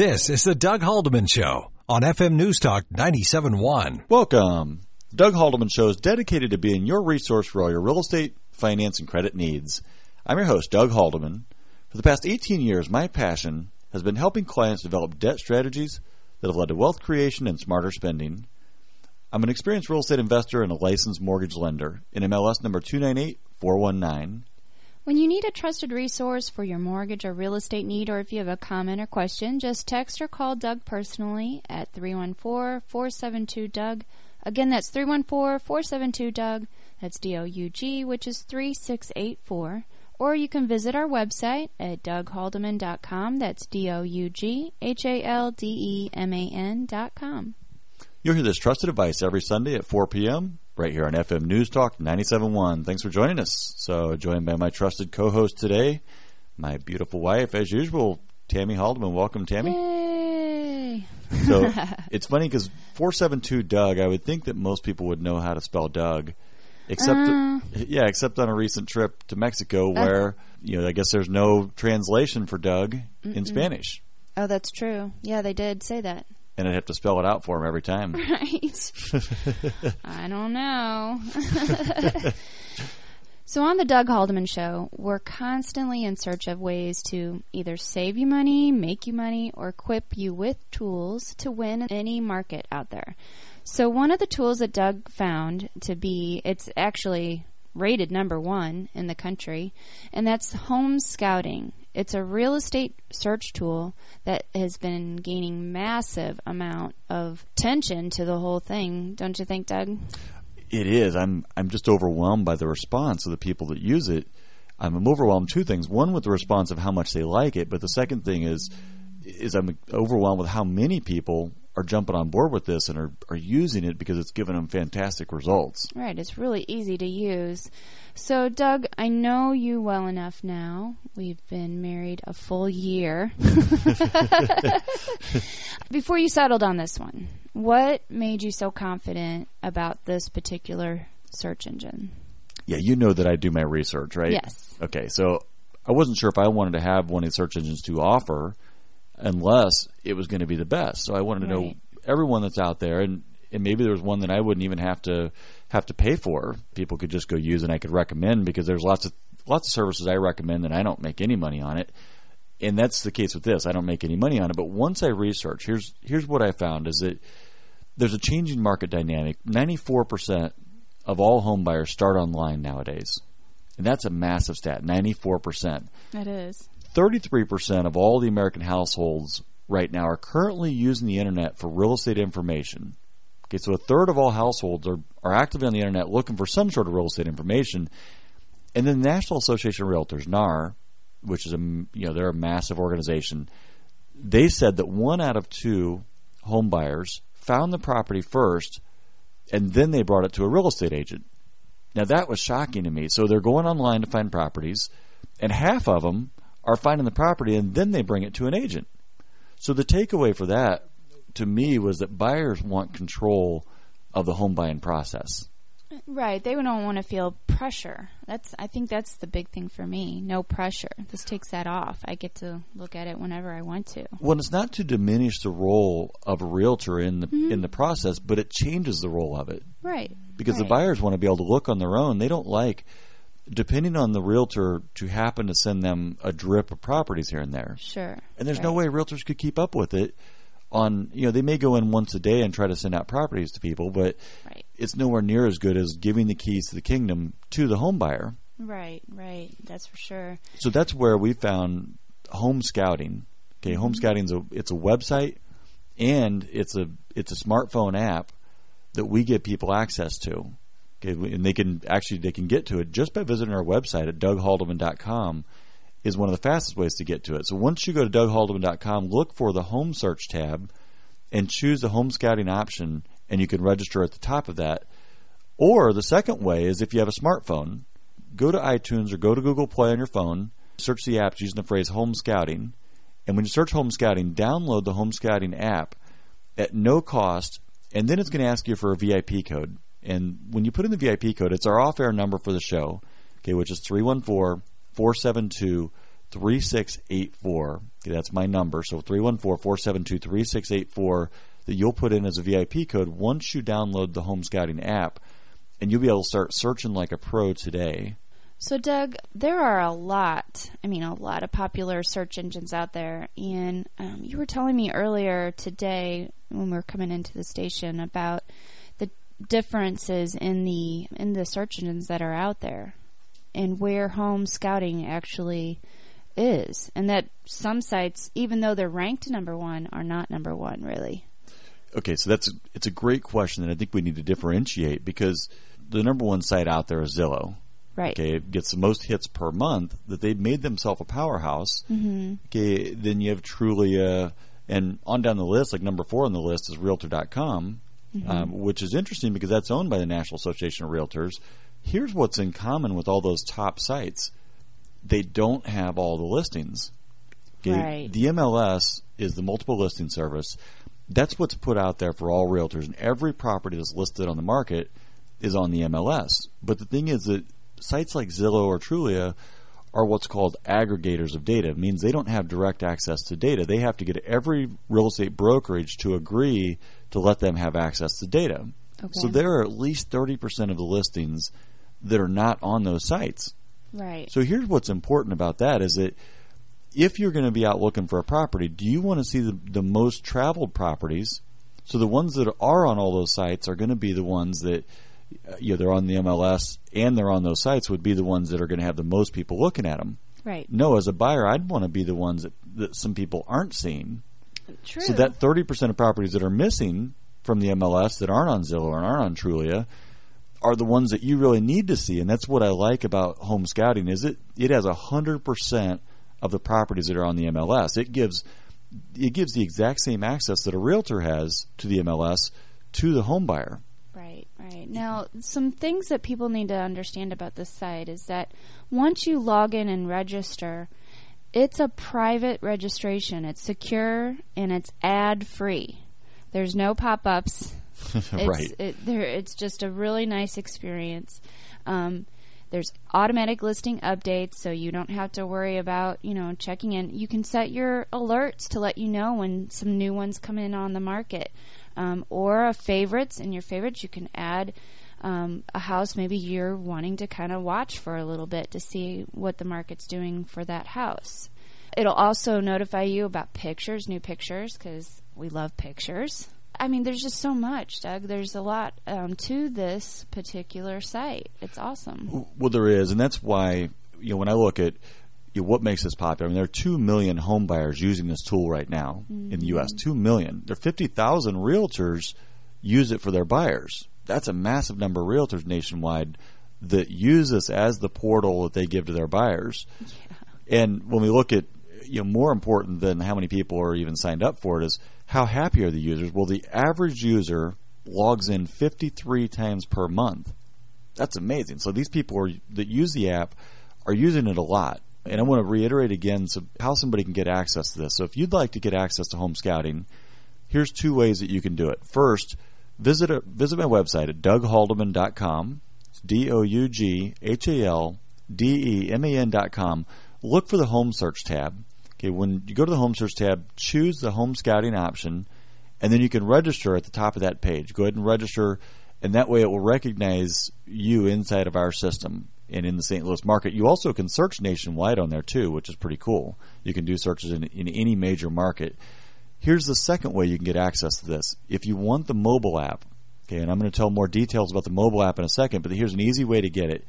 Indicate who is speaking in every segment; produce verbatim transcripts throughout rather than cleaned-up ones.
Speaker 1: This is the Doug Haldeman Show on F M News Talk ninety-seven point one.
Speaker 2: Welcome. The Doug Haldeman Show is dedicated to being your resource for all your real estate, finance, and credit needs. I'm your host, Doug Haldeman. For the past eighteen years, my passion has been helping clients develop debt strategies that have led to wealth creation and smarter spending. I'm an experienced real estate investor and a licensed mortgage lender in M L S number two nine eight four one nine.
Speaker 3: When you need a trusted resource for your mortgage or real estate need, or if you have a comment or question, just text or call Doug personally at three one four, four seven two, D O U G. Again, that's three one four, four seven two, D O U G. That's D O U G, which is three six eight four. Or you can visit our website at doug haldeman dot com. That's D O U G H A L D E M A N dot com.
Speaker 2: You'll hear this trusted advice every Sunday at four p.m. right here on F M News Talk ninety-seven point one. Thanks for joining us. So, joined by my trusted co-host today, my beautiful wife, as usual, Tammy Haldeman. Welcome, Tammy.
Speaker 3: Yay!
Speaker 2: So, it's funny because four seven two D O U G, I would think that most people would know how to spell Doug. Except,
Speaker 3: Uh.
Speaker 2: yeah, except on a recent trip to Mexico where, you know, I guess there's no translation for Doug
Speaker 3: Mm-mm.
Speaker 2: in Spanish.
Speaker 3: Oh, that's true. Yeah, they did say that.
Speaker 2: And I'd have to spell it out for him every time.
Speaker 3: Right. I don't know. So on the Doug Haldeman Show, we're constantly in search of ways to either save you money, make you money, or equip you with tools to win in any market out there. So one of the tools that Doug found to be, it's actually rated number one in the country, and that's home scouting. It's a real estate search tool that has been gaining massive amount of attention to the whole thing. Don't you think, Doug?
Speaker 2: It is. I'm I'm just overwhelmed by the response of the people that use it. I'm, I'm overwhelmed two things. One, with the response of how much they like it, but the second thing is is I'm overwhelmed with how many people are jumping on board with this and are, are using it because it's given them fantastic results.
Speaker 3: Right. It's really easy to use. So, Doug, I know you well enough now. We've been married a full year. Before you settled on this one, what made you so confident about this particular search engine?
Speaker 2: Yeah, you know that I do my research, right?
Speaker 3: Yes.
Speaker 2: Okay, so I wasn't sure if I wanted to have one of the search engines to offer unless it was going to be the best. So I wanted to
Speaker 3: Right.
Speaker 2: know everyone that's out there, and, and maybe there was one that I wouldn't even have to have to pay for. People could just go use and I could recommend, because there's lots of lots of services I recommend and I don't make any money on it. And that's the case with this. I don't make any money on it. But once I research, here's here's what I found is that there's a changing market dynamic. ninety-four percent of all home buyers start online nowadays. And that's a massive stat, ninety-four percent.
Speaker 3: It is.
Speaker 2: thirty-three percent of all the American households right now are currently using the internet for real estate information. Okay, so a third of all households are, are actively on the internet looking for some sort of real estate information. And then the National Association of Realtors, N A R, which is a, you know, they're a massive organization, they said that one out of two home buyers found the property first and then they brought it to a real estate agent. Now that was shocking to me. So they're going online to find properties, and half of them are finding the property and then they bring it to an agent. So the takeaway for that to me was that buyers want control of the home buying process.
Speaker 3: Right. They don't want to feel pressure. That's. I think that's the big thing for me. No pressure. This takes that off. I get to look at it whenever I want to.
Speaker 2: Well, it's not to diminish the role of a realtor in the
Speaker 3: Mm-hmm.
Speaker 2: in the process, but it changes the role of it.
Speaker 3: Right.
Speaker 2: Because
Speaker 3: right.
Speaker 2: the buyers want to be able to look on their own. They don't like, depending on the realtor, to happen to send them a drip of properties here and there.
Speaker 3: Sure.
Speaker 2: And there's
Speaker 3: right.
Speaker 2: no way realtors could keep up with it. On, you know, they may go in once a day and try to send out properties to people, but
Speaker 3: right.
Speaker 2: it's nowhere near as good as giving the keys to the kingdom to the home buyer.
Speaker 3: Right, right. That's for sure.
Speaker 2: So that's where we found home scouting. Okay, home scouting's a it's a website and it's a it's a smartphone app that we give people access to. Okay, and they can actually they can get to it just by visiting our website at doug haldeman dot com. Is one of the fastest ways to get to it. So once you go to doug haldeman dot com, look for the home search tab and choose the home scouting option, and you can register at the top of that. Or the second way is if you have a smartphone, go to iTunes or go to Google Play on your phone, search the apps using the phrase home scouting, and when you search home scouting, download the home scouting app at no cost, and then it's going to ask you for a V I P code. And when you put in the V I P code, it's our off-air number for the show, okay, which is three one four, four seven two, three six eight four. Okay, that's my number. So three one four, four seven two, three six eight four that you'll put in as a V I P code once you download the Home Scouting app, and you'll be able to start searching like a pro today.
Speaker 3: So, Doug, there are a lot, I mean, a lot of popular search engines out there. And um, you were telling me earlier today when we were coming into the station about the differences in the in the search engines that are out there and where home scouting actually is. And that some sites, even though they're ranked number one, are not number one, really.
Speaker 2: Okay, so that's it's a great question that I think we need to differentiate, because the number one site out there is Zillow.
Speaker 3: Right.
Speaker 2: Okay, it gets the most hits per month, that they've made themselves a powerhouse.
Speaker 3: Mm-hmm.
Speaker 2: Okay, then you have Trulia, and on down the list, like number four on the list is Realtor dot com, mm-hmm. um, which is interesting because that's owned by the National Association of Realtors. Here's what's in common with all those top sites. They don't have all the listings. Okay?
Speaker 3: Right.
Speaker 2: The M L S is the multiple listing service. That's what's put out there for all realtors, and every property that's listed on the market is on the M L S. But the thing is that sites like Zillow or Trulia are what's called aggregators of data. It means they don't have direct access to data. They have to get every real estate brokerage to agree to let them have access to data.
Speaker 3: Okay.
Speaker 2: So there are at least thirty percent of the listings that are not on those sites.
Speaker 3: Right.
Speaker 2: So here's what's important about that is that if you're going to be out looking for a property, do you want to see the, the most traveled properties? So the ones that are on all those sites are going to be the ones that you know, they're on the M L S and they're on those sites would be the ones that are going to have the most people looking at them.
Speaker 3: Right.
Speaker 2: No, as a buyer, I'd want to be the ones that, that some people aren't seeing.
Speaker 3: True.
Speaker 2: So that thirty percent of properties that are missing from the M L S that aren't on Zillow or aren't on Trulia are the ones that you really need to see. And that's what I like about home scouting is it, it has one hundred percent of the properties that are on the M L S. It gives it gives the exact same access that a realtor has to the M L S to the home buyer.
Speaker 3: Right, right. Now, some things that people need to understand about this site is that once you log in and register, it's a private registration. It's secure and it's ad-free. There's no pop-ups. It's,
Speaker 2: Right.
Speaker 3: It, there, it's just a really nice experience. Um, there's automatic listing updates, so you don't have to worry about, you know, checking in. You can set your alerts to let you know when some new ones come in on the market. Um, or a favorites. In your favorites, you can add um, a house maybe you're wanting to kind of watch for a little bit to see what the market's doing for that house. It'll also notify you about pictures, new pictures, because we love pictures. I mean, there's just so much, Doug. There's a lot um, to this particular site. It's awesome.
Speaker 2: Well, there is, and that's why, you know, when I look at you know, what makes this popular, I mean, there are two million home buyers using this tool right now mm-hmm. in the U S two million. There are fifty thousand realtors use it for their buyers. That's a massive number of realtors nationwide that use this as the portal that they give to their buyers. Yeah. And when we look at, you know, more important than how many people are even signed up for it is how happy are the users? Well, the average user logs in fifty-three times per month. That's amazing. So these people are, that use the app are using it a lot. And I want to reiterate again so how somebody can get access to this. So if you'd like to get access to home scouting, here's two ways that you can do it. First, visit a, visit my website at doug haldeman dot com. It's D O U G H A L D E M A N dot com. Look for the home search tab. Okay, when you go to the home search tab, choose the home scouting option, and then you can register at the top of that page. Go ahead and register, and that way it will recognize you inside of our system. And in the Saint Louis market, you also can search nationwide on there too, which is pretty cool. You can do searches in, in any major market. Here's the second way you can get access to this. If you want the mobile app, okay, and I'm going to tell more details about the mobile app in a second, but here's an easy way to get it.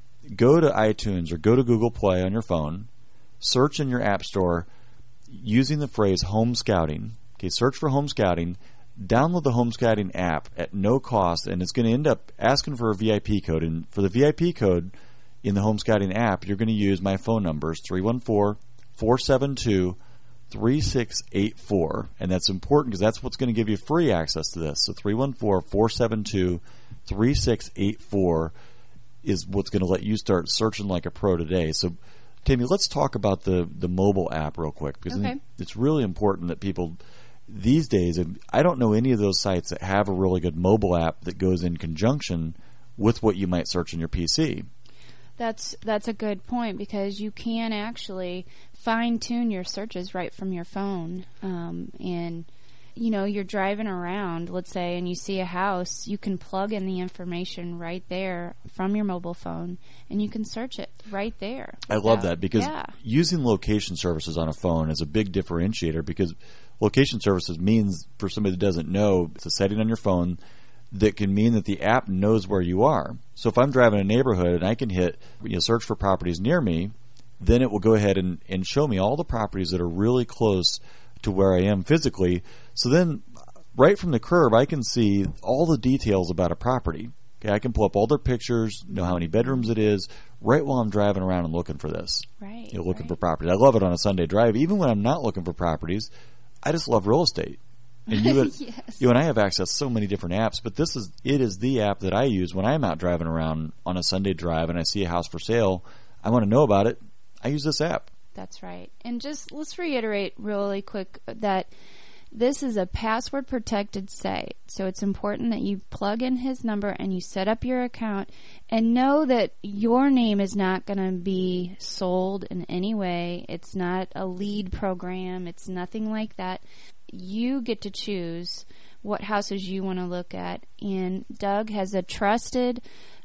Speaker 2: Go to iTunes or go to Google Play on your phone, search in your app store using the phrase home scouting. Okay, search for home scouting. Download the home scouting app at no cost, and it's going to end up asking for a V I P code. And for the V I P code in the home scouting app, you're going to use my phone numbers, three one four, four seven two, three six eight four. And that's important because that's what's going to give you free access to this. So three one four, four seven two, three six eight four is what's going to let you start searching like a pro today. So, Tammy, let's talk about the, the mobile app real quick because
Speaker 3: okay.
Speaker 2: I think it's really important that people these days, I don't know any of those sites that have a really good mobile app that goes in conjunction with what you might search on your P C.
Speaker 3: That's that's a good point, because you can actually fine-tune your searches right from your phone. Um, and, you know, you're driving around, let's say, and you see a house, you can plug in the information right there from your mobile phone, and you can search it right there.
Speaker 2: I love that, because
Speaker 3: yeah.
Speaker 2: using location services on a phone is a big differentiator, because location services means, for somebody that doesn't know, it's a setting on your phone that can mean that the app knows where you are. So if I'm driving a neighborhood and I can hit, you know, search for properties near me, then it will go ahead and, and show me all the properties that are really close to where I am physically. So then right from the curb, I can see all the details about a property. Okay, I can pull up all their pictures, know how many bedrooms it is, right while I'm driving around and looking for this.
Speaker 3: Right.
Speaker 2: You know, looking
Speaker 3: right.
Speaker 2: for properties. I love it on a Sunday drive. Even when I'm not looking for properties, I just love real estate. And you, would,
Speaker 3: yes.
Speaker 2: you and I have access to so many different apps, but this is it is the app that I use when I'm out driving around on a Sunday drive and I see a house for sale. I want to know about it. I use this app.
Speaker 3: That's right. And just let's reiterate really quick that this is a password protected site. So it's important that you plug in his number and you set up your account, and know that your name is not going to be sold in any way. It's not a lead program. It's nothing like that. You get to choose what houses you want to look at, and Doug has a trusted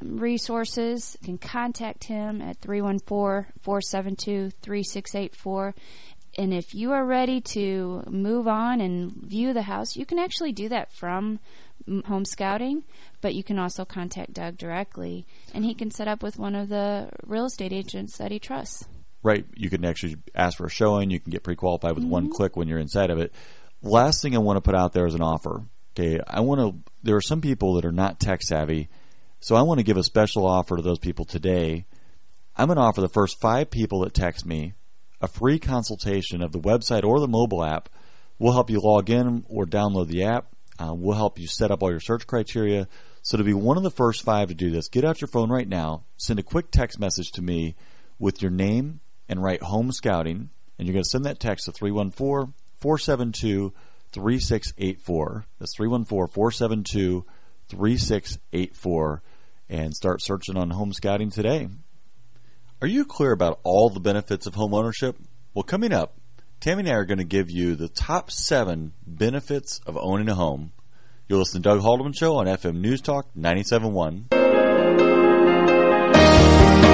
Speaker 3: resources. You can contact him at three one four, four seven two, three six eight four. And if you are ready to move on and view the house, you can actually do that from Home Scouting, but you can also contact Doug directly, and he can set up with one of the real estate agents that he trusts.
Speaker 2: Right. You can actually ask for a showing. You can get pre-qualified with
Speaker 3: Mm-hmm.
Speaker 2: one click when you're inside of it. Last thing I want to put out there is an offer. Okay, I want to. There are some people that are not tech savvy, so I want to give a special offer to those people today. I'm going to offer the first five people that text me a free consultation of the website or the mobile app. We'll help you log in or download the app. Uh, we'll help you set up all your search criteria. So to be one of the first five to do this, get out your phone right now, send a quick text message to me with your name and write Home Scouting, and you're going to send that text to three one four, four seven two, three six eight four. That's three one four, four seven two, three six eight four, and start searching on Home Scouting today. Are you clear about all the benefits of home ownership? Well, coming up, Tammy and I are going to give you the top seven benefits of owning a home. You'll listen to Doug Haldeman Show on F M News Talk ninety-seven point one.